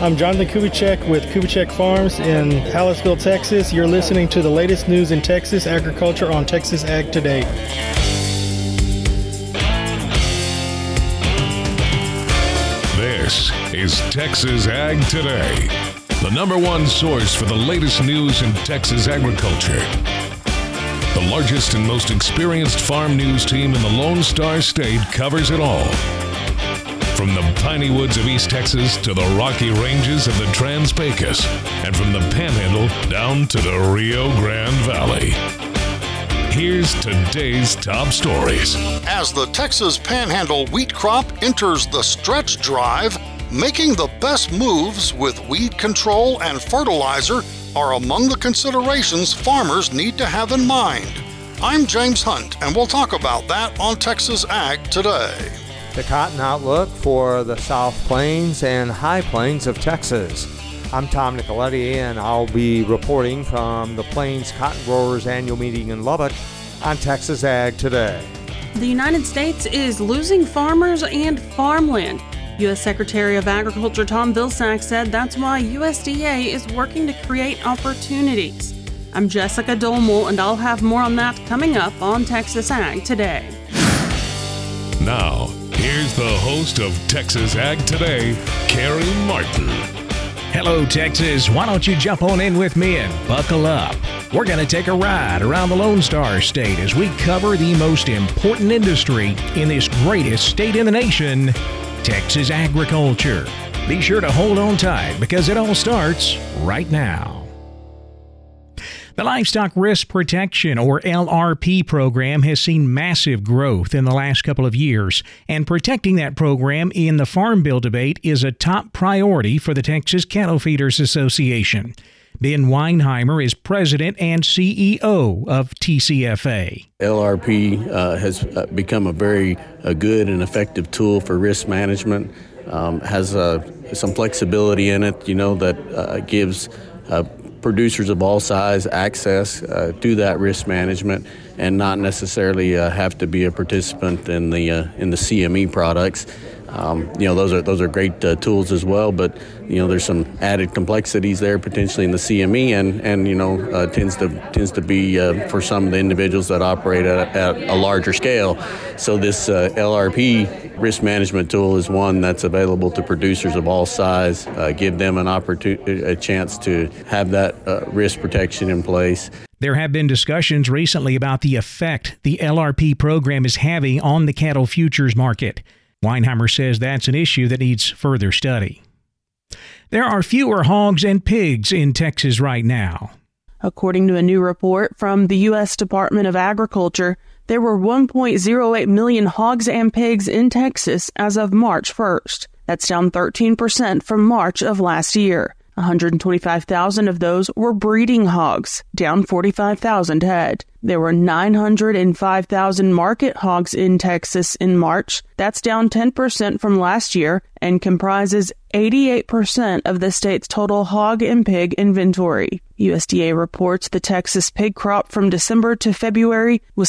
I'm Jonathan Kubicek with Kubicek Farms in Hallettsville, Texas. You're listening to the latest news in Texas agriculture on Texas Ag Today. This is Texas Ag Today, the number one source for the latest news in Texas agriculture. The largest and most experienced farm news team in the Lone Star State covers it all. From the piney woods of East Texas to the rocky ranges of the Trans-Pecos, and from the Panhandle down to the Rio Grande Valley. Here's today's top stories. As the Texas Panhandle wheat crop enters the stretch drive, making the best moves with weed control and fertilizer are among the considerations farmers need to have in mind. I'm James Hunt, and we'll talk about that on Texas Ag Today. The cotton outlook for the South Plains and High Plains of Texas. I'm Tom Nicoletti, and I'll be reporting from the Plains Cotton Growers Annual Meeting in Lubbock on Texas Ag Today. The United States is losing farmers and farmland. U.S. Secretary of Agriculture Tom Vilsack said that's why USDA is working to create opportunities. I'm Jessica Dolmel, and I'll have more on that coming up on Texas Ag Today. Now, here's the host of Texas Ag Today, Carrie Martin. Hello, Texas. Why don't you jump on in with me and buckle up? We're going to take a ride around the Lone Star State as we cover the most important industry in this greatest state in the nation, Texas agriculture. Be sure to hold on tight because it all starts right now. The Livestock Risk Protection, or LRP program, has seen massive growth in the last couple of years, and protecting that program in the Farm Bill debate is a top priority for the Texas Cattle Feeders Association. Ben Weinheimer is president and CEO of TCFA. LRP has become a very good and effective tool for risk management, has some flexibility in it, that gives producers of all size access to that risk management and not necessarily have to be a participant in the CME products. Those are great tools as well, but there's some added complexities there potentially in the CME, and tends to be for some of the individuals that operate at a larger scale. So this LRP risk management tool is one that's available to producers of all size, give them a chance to have that risk protection in place. There have been discussions recently about the effect the LRP program is having on the cattle futures market. Weinheimer says that's an issue that needs further study. There are fewer hogs and pigs in Texas right now. According to a new report from the U.S. Department of Agriculture, there were 1.08 million hogs and pigs in Texas as of March 1st. That's down 13% from March of last year. 125,000 of those were breeding hogs, down 45,000 head. There were 905,000 market hogs in Texas in March. That's down 10% from last year and comprises 88% of the state's total hog and pig inventory. USDA reports the Texas pig crop from December to February was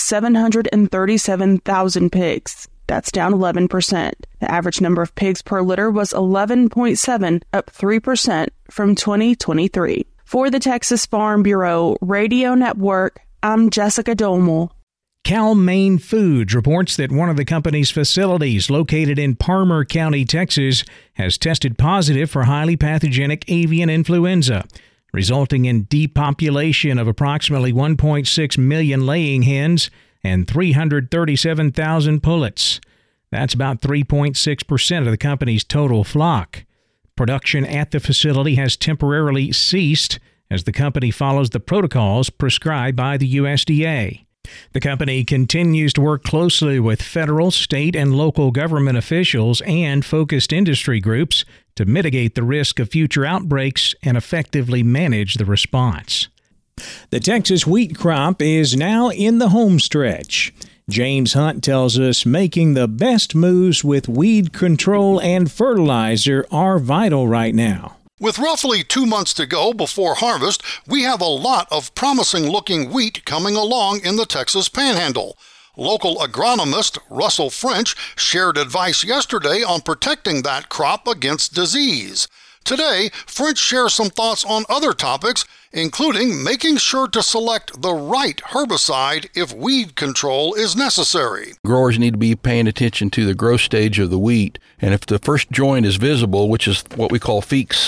737,000 pigs. That's down 11%. The average number of pigs per litter was 11.7, up 3% from 2023. For the Texas Farm Bureau Radio Network, I'm Jessica Dolmel. Cal-Maine Foods reports that one of the company's facilities located in Palmer County, Texas, has tested positive for highly pathogenic avian influenza, resulting in depopulation of approximately 1.6 million laying hens and 337,000 pullets. That's about 3.6% of the company's total flock. Production at the facility has temporarily ceased as the company follows the protocols prescribed by the USDA. The company continues to work closely with federal, state, and local government officials and focused industry groups to mitigate the risk of future outbreaks and effectively manage the response. The Texas wheat crop is now in the home stretch. James Hunt tells us making the best moves with weed control and fertilizer are vital right now. With roughly 2 months to go before harvest, we have a lot of promising-looking wheat coming along in the Texas Panhandle. Local agronomist Russell French shared advice yesterday on protecting that crop against disease. Today, French shares some thoughts on other topics, including making sure to select the right herbicide if weed control is necessary. Growers need to be paying attention to the growth stage of the wheat, and if the first joint is visible, which is what we call Feeks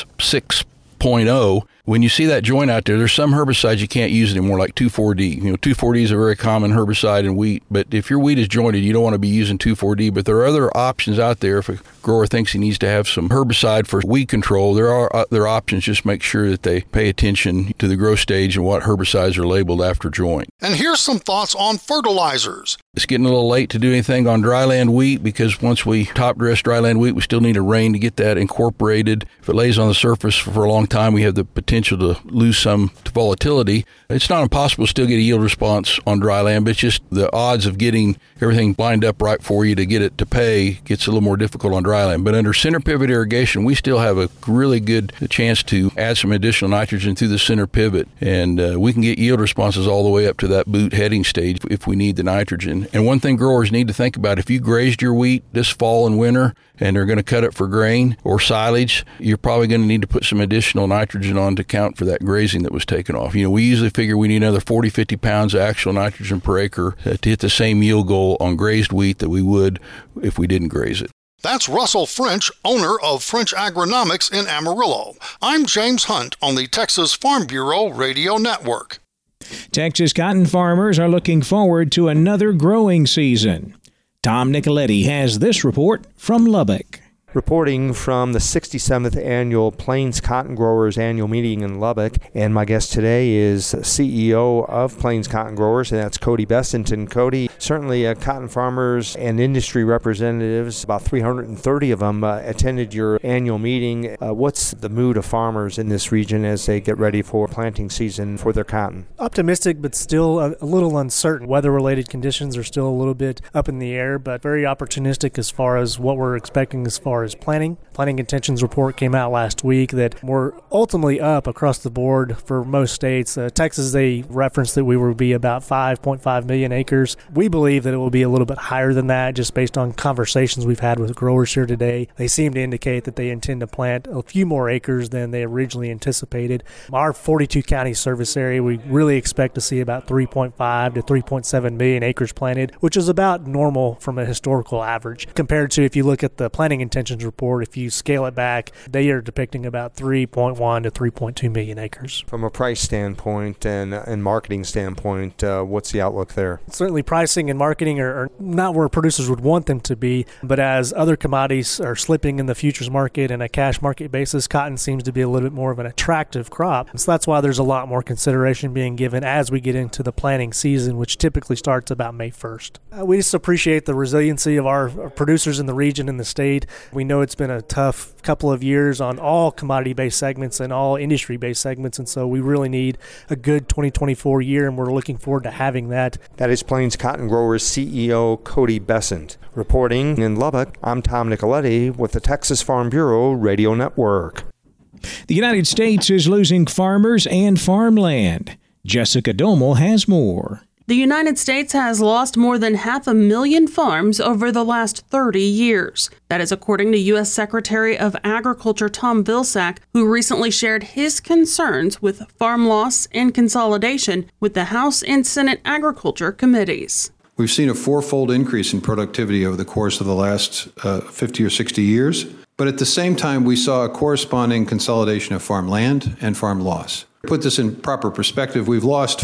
6.0, when you see that joint out there, there's some herbicides you can't use anymore, like 2,4-D. 2,4-D is a very common herbicide in wheat, but if your wheat is jointed, you don't want to be using 2,4-D. But there are other options out there. If a grower thinks he needs to have some herbicide for weed control, there are other options. Just make sure that they pay attention to the growth stage and what herbicides are labeled after joint. And here's some thoughts on fertilizers. It's getting a little late to do anything on dryland wheat because once we top dress dryland wheat, we still need a rain to get that incorporated. If it lays on the surface for a long time, we have the potential to lose some volatility. It's not impossible to still get a yield response on dryland, but it's just the odds of getting everything lined up right for you to get it to pay gets a little more difficult on dryland. But under center pivot irrigation, we still have a really good chance to add some additional nitrogen through the center pivot, and we can get yield responses all the way up to that boot heading stage if we need the nitrogen. And one thing growers need to think about, if you grazed your wheat this fall and winter and they're going to cut it for grain or silage, you're probably going to need to put some additional nitrogen on to account for that grazing that was taken off. We usually figure we need another 40-50 pounds of actual nitrogen per acre to hit the same yield goal on grazed wheat that we would if we didn't graze it. That's Russell French, owner of French Agronomics in Amarillo. I'm James Hunt on the Texas Farm Bureau Radio Network. Texas cotton farmers are looking forward to another growing season. Tom Nicoletti has this report from Lubbock. Reporting from the 67th Annual Plains Cotton Growers Annual Meeting in Lubbock, and my guest today is CEO of Plains Cotton Growers, and that's Cody Bessenton. Cody, certainly cotton farmers and industry representatives, about 330 of them, attended your annual meeting. What's the mood of farmers in this region as they get ready for planting season for their cotton? Optimistic, but still a little uncertain. Weather-related conditions are still a little bit up in the air, but very opportunistic as far as what we're expecting as far as planting. Planting intentions report came out last week that we're ultimately up across the board for most states. Texas, they referenced that we will be about 5.5 million acres. We believe that it will be a little bit higher than that just based on conversations we've had with growers here today. They seem to indicate that they intend to plant a few more acres than they originally anticipated. Our 42 county service area, we really expect to see about 3.5 to 3.7 million acres planted, which is about normal from a historical average. Compared to if you look at the planting intentions report, if you scale it back, they are depicting about 3.1 to 3.2 million acres. From a price standpoint and marketing standpoint, what's the outlook there? Certainly pricing and marketing are not where producers would want them to be, but as other commodities are slipping in the futures market and a cash market basis, cotton seems to be a little bit more of an attractive crop. So that's why there's a lot more consideration being given as we get into the planting season, which typically starts about May 1st. We just appreciate the resiliency of our producers in the region and the state. We know it's been a tough couple of years on all commodity-based segments and all industry-based segments, and so we really need a good 2024 year, and we're looking forward to having that. That is Plains Cotton Growers CEO Cody Besant. Reporting in Lubbock, I'm Tom Nicoletti with the Texas Farm Bureau Radio Network. The United States is losing farmers and farmland. Jessica Domel has more. The United States has lost more than 500,000 farms over the last 30 years. That is according to U.S. Secretary of Agriculture Tom Vilsack, who recently shared his concerns with farm loss and consolidation with the House and Senate Agriculture Committees. We've seen a fourfold increase in productivity over the course of the last 50 or 60 years. But at the same time, we saw a corresponding consolidation of farm land and farm loss. To put this in proper perspective, we've lost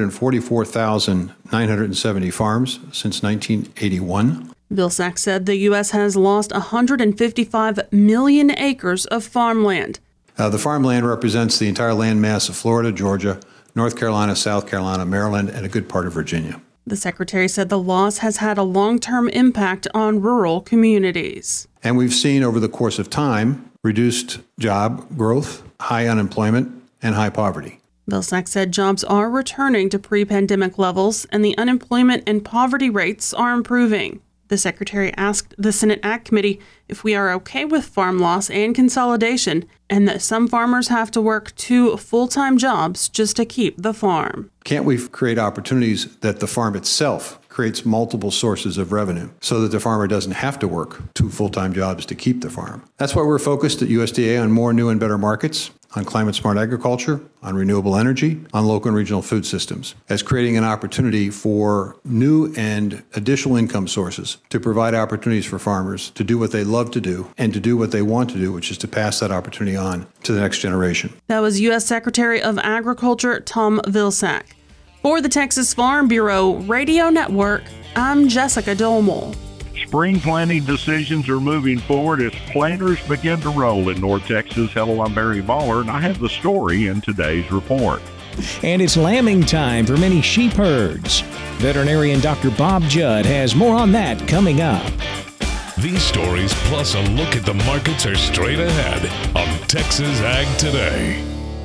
544,970 farms since 1981. Vilsack said the U.S. has lost 155 million acres of farmland. The farmland represents the entire land mass of Florida, Georgia, North Carolina, South Carolina, Maryland, and a good part of Virginia. The secretary said the loss has had a long-term impact on rural communities. And we've seen over the course of time reduced job growth, high unemployment, and high poverty. Vilsack said jobs are returning to pre-pandemic levels and the unemployment and poverty rates are improving. The secretary asked the Senate Ag Committee if we are okay with farm loss and consolidation and that some farmers have to work 2 full-time jobs just to keep the farm. Can't we create opportunities that the farm itself creates multiple sources of revenue so that the farmer doesn't have to work 2 full-time jobs to keep the farm. That's why we're focused at USDA on more new and better markets, on climate-smart agriculture, on renewable energy, on local and regional food systems, as creating an opportunity for new and additional income sources to provide opportunities for farmers to do what they love to do and to do what they want to do, which is to pass that opportunity on to the next generation. That was U.S. Secretary of Agriculture Tom Vilsack. For the Texas Farm Bureau Radio Network, I'm Jessica Dolmore. Spring planting decisions are moving forward as planters begin to roll in North Texas. Hello, I'm Barry Mahler, and I have the story in today's report. And it's lambing time for many sheep herds. Veterinarian Dr. Bob Judd has more on that coming up. These stories plus a look at the markets are straight ahead on Texas Ag Today.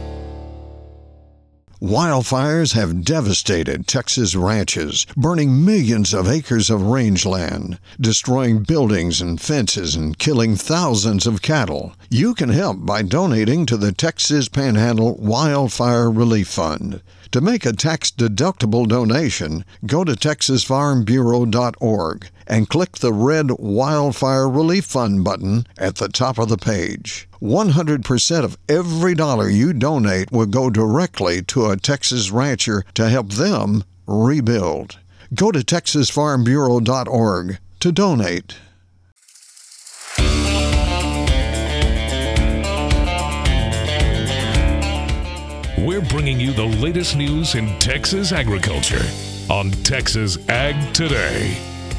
Wildfires have devastated Texas ranches, burning millions of acres of rangeland, destroying buildings and fences and killing thousands of cattle. You can help by donating to the Texas Panhandle Wildfire Relief Fund. To make a tax-deductible donation, go to TexasFarmBureau.org and click the red Wildfire Relief Fund button at the top of the page. 100% of every dollar you donate will go directly to a Texas rancher to help them rebuild. Go to TexasFarmBureau.org to donate. We're bringing you the latest news in Texas agriculture on Texas Ag Today.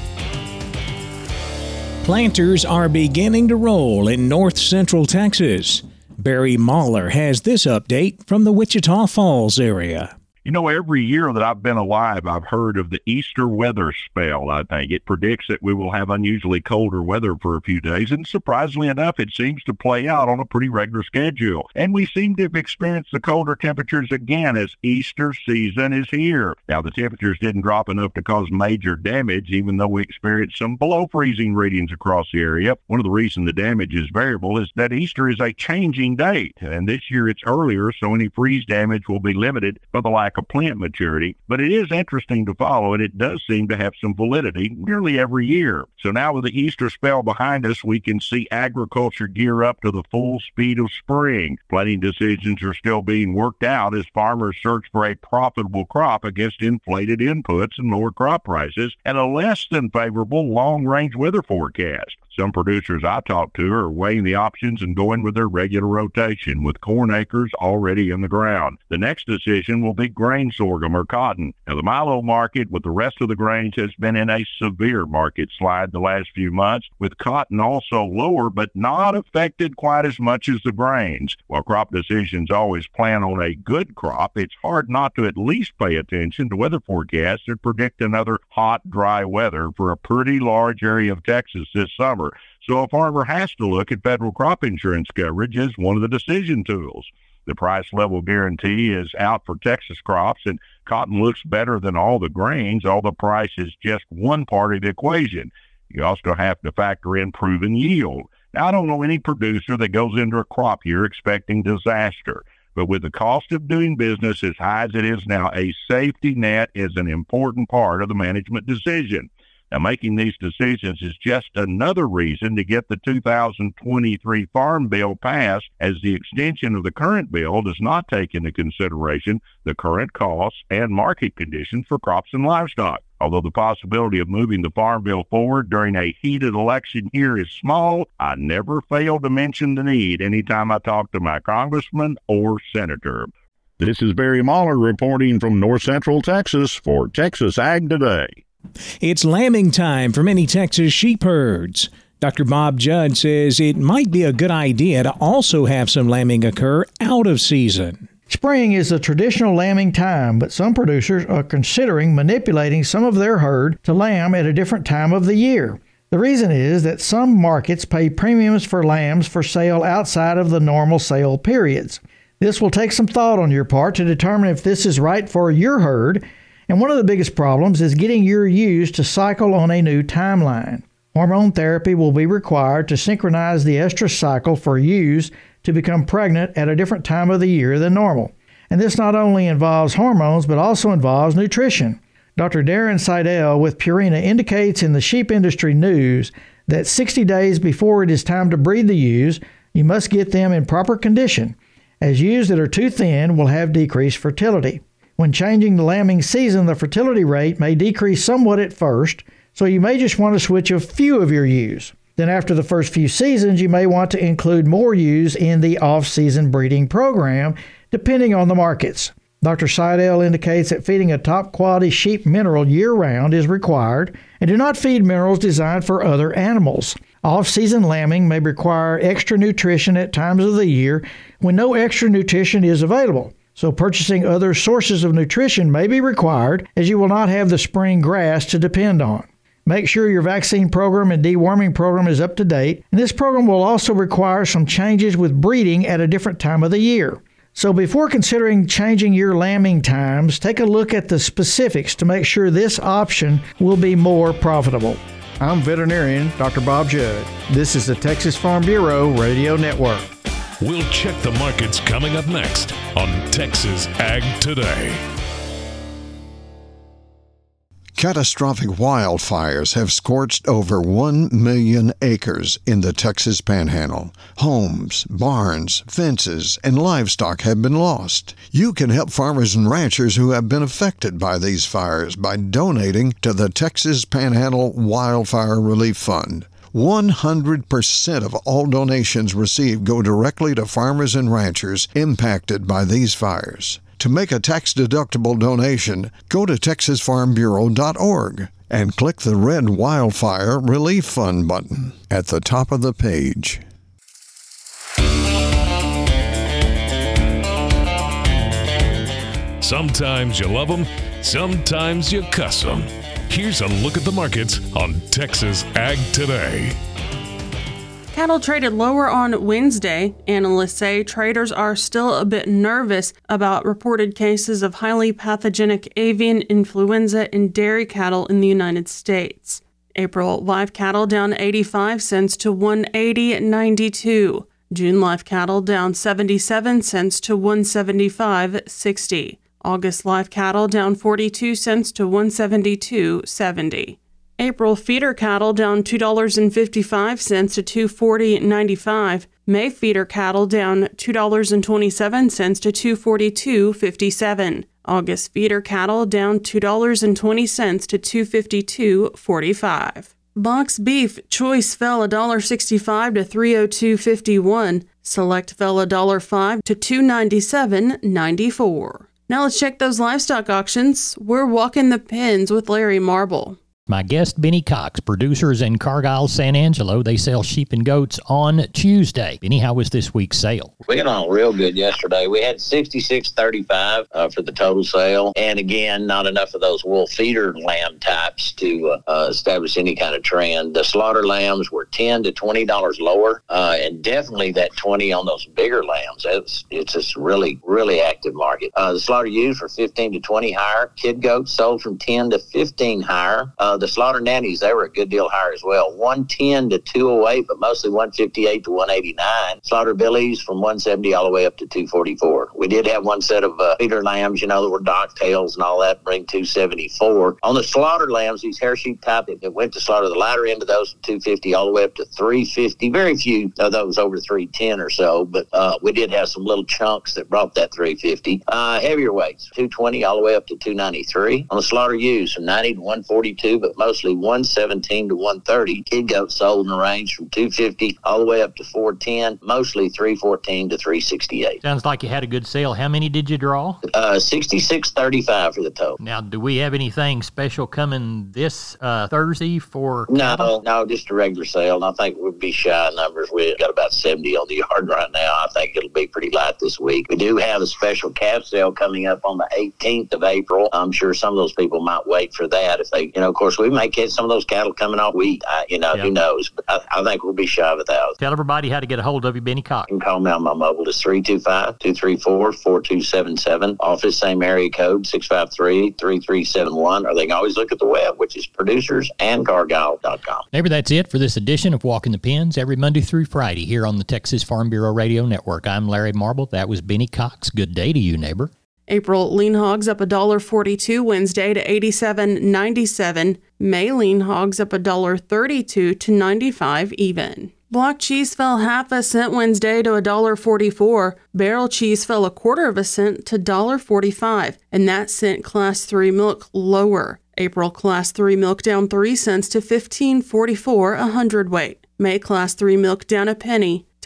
Planters are beginning to roll in north central Texas. Barry Mahler has this update from the Wichita Falls area. You know, every year that I've been alive, I've heard of the Easter weather spell, I think. It predicts that we will have unusually colder weather for a few days, and surprisingly enough, it seems to play out on a pretty regular schedule. And we seem to have experienced the colder temperatures again as Easter season is here. Now, the temperatures didn't drop enough to cause major damage, even though we experienced some below-freezing readings across the area. One of the reasons the damage is variable is that Easter is a changing date, and this year it's earlier, so any freeze damage will be limited by the lack of plant maturity, but it is interesting to follow, and it does seem to have some validity nearly every year. So now with the Easter spell behind us, we can see agriculture gear up to the full speed of spring. Planting decisions are still being worked out as farmers search for a profitable crop against inflated inputs and lower crop prices and a less than favorable long-range weather forecast. Some producers I talked to are weighing the options and going with their regular rotation, with corn acres already in the ground. The next decision will be grain sorghum or cotton. Now, the milo market with the rest of the grains has been in a severe market slide the last few months, with cotton also lower but not affected quite as much as the grains. While crop decisions always plan on a good crop, it's hard not to at least pay attention to weather forecasts that predict another hot, dry weather for a pretty large area of Texas this summer. So a farmer has to look at federal crop insurance coverage as one of the decision tools. The price level guarantee is out for Texas crops, and cotton looks better than all the grains. All the price is just one part of the equation. You also have to factor in proven yield. Now, I don't know any producer that goes into a crop year expecting disaster. But with the cost of doing business as high as it is now, a safety net is an important part of the management decision. Now, making these decisions is just another reason to get the 2023 Farm Bill passed, as the extension of the current bill does not take into consideration the current costs and market conditions for crops and livestock. Although the possibility of moving the Farm Bill forward during a heated election here is small, I never fail to mention the need anytime I talk to my congressman or senator. This is Barry Mahler reporting from North Central Texas for Texas Ag Today. It's lambing time for many Texas sheep herds. Dr. Bob Judd says it might be a good idea to also have some lambing occur out of season. Spring is the traditional lambing time, but some producers are considering manipulating some of their herd to lamb at a different time of the year. The reason is that some markets pay premiums for lambs for sale outside of the normal sale periods. This will take some thought on your part to determine if this is right for your herd. And one of the biggest problems is getting your ewes to cycle on a new timeline. Hormone therapy will be required to synchronize the estrus cycle for ewes to become pregnant at a different time of the year than normal. And this not only involves hormones, but also involves nutrition. Dr. Darren Seidel with Purina indicates in the sheep industry news that 60 days before it is time to breed the ewes, you must get them in proper condition, as ewes that are too thin will have decreased fertility. When changing the lambing season, the fertility rate may decrease somewhat at first, so you may just want to switch a few of your ewes. Then after the first few seasons, you may want to include more ewes in the off-season breeding program, depending on the markets. Dr. Seidel indicates that feeding a top-quality sheep mineral year-round is required, and do not feed minerals designed for other animals. Off-season lambing may require extra nutrition at times of the year when no extra nutrition is available, so purchasing other sources of nutrition may be required, as you will not have the spring grass to depend on. Make sure your vaccine program and deworming program is up to date, and this program will also require some changes with breeding at a different time of the year. So before considering changing your lambing times, take a look at the specifics to make sure this option will be more profitable. I'm veterinarian Dr. Bob Judd. This is the Texas Farm Bureau Radio Network. We'll check the markets coming up next on Texas Ag Today. Catastrophic wildfires have scorched over 1 million acres in the Texas Panhandle. Homes, barns, fences, and livestock have been lost. You can help farmers and ranchers who have been affected by these fires by donating to the Texas Panhandle Wildfire Relief Fund. 100% of all donations received go directly to farmers and ranchers impacted by these fires. To make a tax-deductible donation, go to TexasFarmBureau.org and click the red Wildfire Relief Fund button at the top of the page. Sometimes you love them, sometimes you cuss them. Here's a look at the markets on Texas Ag Today. Cattle traded lower on Wednesday. Analysts say traders are still a bit nervous about reported cases of highly pathogenic avian influenza in dairy cattle in the United States. April live cattle down 85 cents to $180.92. June live cattle down 77 cents to $175.60. August live cattle down 42 cents to $172.70. April feeder cattle down $2.55 to $240.95. May feeder cattle down $2.27 to $242.57. August feeder cattle down $2.20 to $252.45. Box beef choice fell $1.65 to $302.51. Select fell $1.05 to $297.94. Now let's check those livestock auctions. We're walking the pens with Larry Marble. My guest, Benny Cox, producers in Cargyle, San Angelo. They sell sheep and goats on Tuesday. Benny, how was this week's sale? We got on real good yesterday. We had 66.35 for the total sale. And again, not enough of those wool feeder lamb types to establish any kind of trend. The slaughter lambs were $10 to $20 lower, and definitely that 20 on those bigger lambs. It's just really, really active market. The slaughter ewes were 15 to 20 higher. Kid goats sold from 10 to 15 higher. The slaughter nannies, they were a good deal higher as well. 110 to 208, but mostly 158 to 189. Slaughter billies from 170 all the way up to 244. We did have one set of feeder lambs, that were dock tails and all that, bring 274. On the slaughter lambs, these hair sheep type, it went to slaughter the latter end of those from 250 all the way up to 350. Very few of those over 310 or so, but we did have some little chunks that brought that 350. Heavier weights, 220 all the way up to 293. On the slaughter ewes, from 90 to 142, but mostly 117 to 130. Kid goats sold in the range from 250 all the way up to 410, mostly 314 to 368. Sounds like you had a good sale. How many did you draw? 66.35 for the total. Now, do we have anything special coming this Thursday for cattle? No, just a regular sale. And I think we'll be shy of numbers. We've got about 70 on the yard right now. I think it'll be pretty light this week. We do have a special calf sale coming up on the 18th of April. I'm sure some of those people might wait for that. If they, of course, we may catch some of those cattle coming off wheat. Who knows? But I think we'll be shy of 1,000. Tell everybody how to get a hold of you, Benny Cox. You can call me on my mobile. It's 325-234-4277. Office, same area code, 653-3371. Or they can always look at the web, which is producersandcargyle.com. Neighbor, that's it for this edition of Walking the Pens every Monday through Friday here on the Texas Farm Bureau Radio Network. I'm Larry Marble. That was Benny Cox. Good day to you, neighbor. April lean hogs up $1.42 Wednesday to $87.97. May lean hogs up $1.32 to $95 even. Block cheese fell half a cent Wednesday to $1.44. Barrel cheese fell 1/4 cent to $1.45, and that sent Class 3 milk lower. April Class 3 milk down 3 cents to $15.44 a hundredweight. May Class 3 milk down a penny to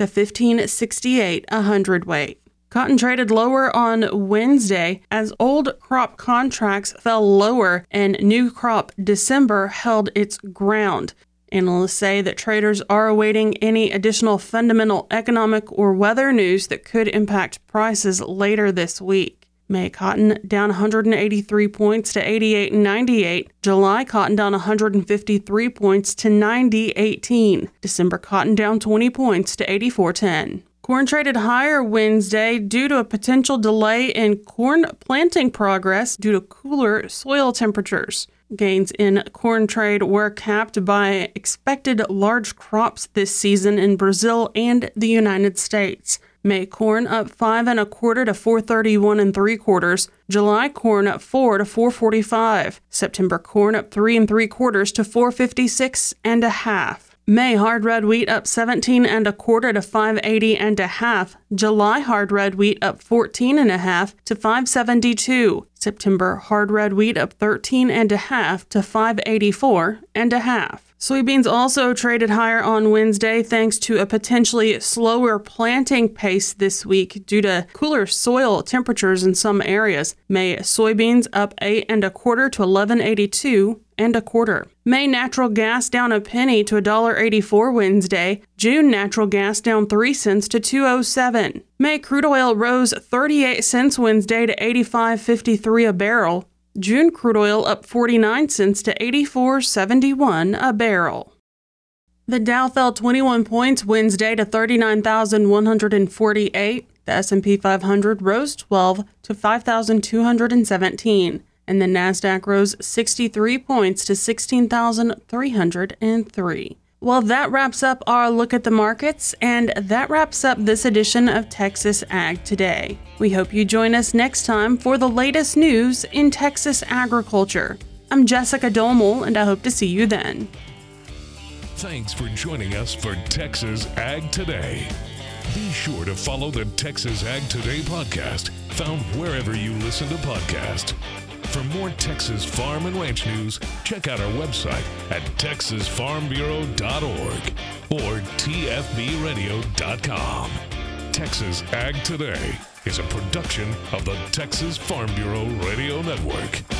$15.68 a hundredweight. Cotton traded lower on Wednesday as old crop contracts fell lower and new crop December held its ground. Analysts say that traders are awaiting any additional fundamental economic or weather news that could impact prices later this week. May cotton down 183 points to 88.98. July cotton down 153 points to 90.18. December cotton down 20 points to 84.10. Corn traded higher Wednesday due to a potential delay in corn planting progress due to cooler soil temperatures. Gains in corn trade were capped by expected large crops this season in Brazil and the United States. May corn up 5 1/4 to 431 3/4. July corn up 4 to 445. September corn up 3 3/4 to 456 1/2. May hard red wheat up 17 1/4 to 580 1/2. July hard red wheat up 14 1/2 to 572. September hard red wheat up 13 1/2 to 584 1/2. Soybeans also traded higher on Wednesday thanks to a potentially slower planting pace this week due to cooler soil temperatures in some areas. May soybeans up 8 1/4 to 11.82 1/4. May natural gas down a penny to $1.84 Wednesday. June natural gas down 3 cents to $2.07. May crude oil rose 38 cents Wednesday to $85.53 a barrel. June crude oil up 49 cents to $84.71 a barrel. The Dow fell 21 points Wednesday to 39,148. The S&P 500 rose 12 to 5,217. And the NASDAQ rose 63 points to 16,303. Well, that wraps up our look at the markets, and that wraps up this edition of Texas Ag Today. We hope you join us next time for the latest news in Texas agriculture. I'm Jessica Domel, and I hope to see you then. Thanks for joining us for Texas Ag Today. Be sure to follow the Texas Ag Today podcast, found wherever you listen to podcasts. For more Texas farm and ranch news, check out our website at texasfarmbureau.org or tfbradio.com. Texas Ag Today is a production of the Texas Farm Bureau Radio Network.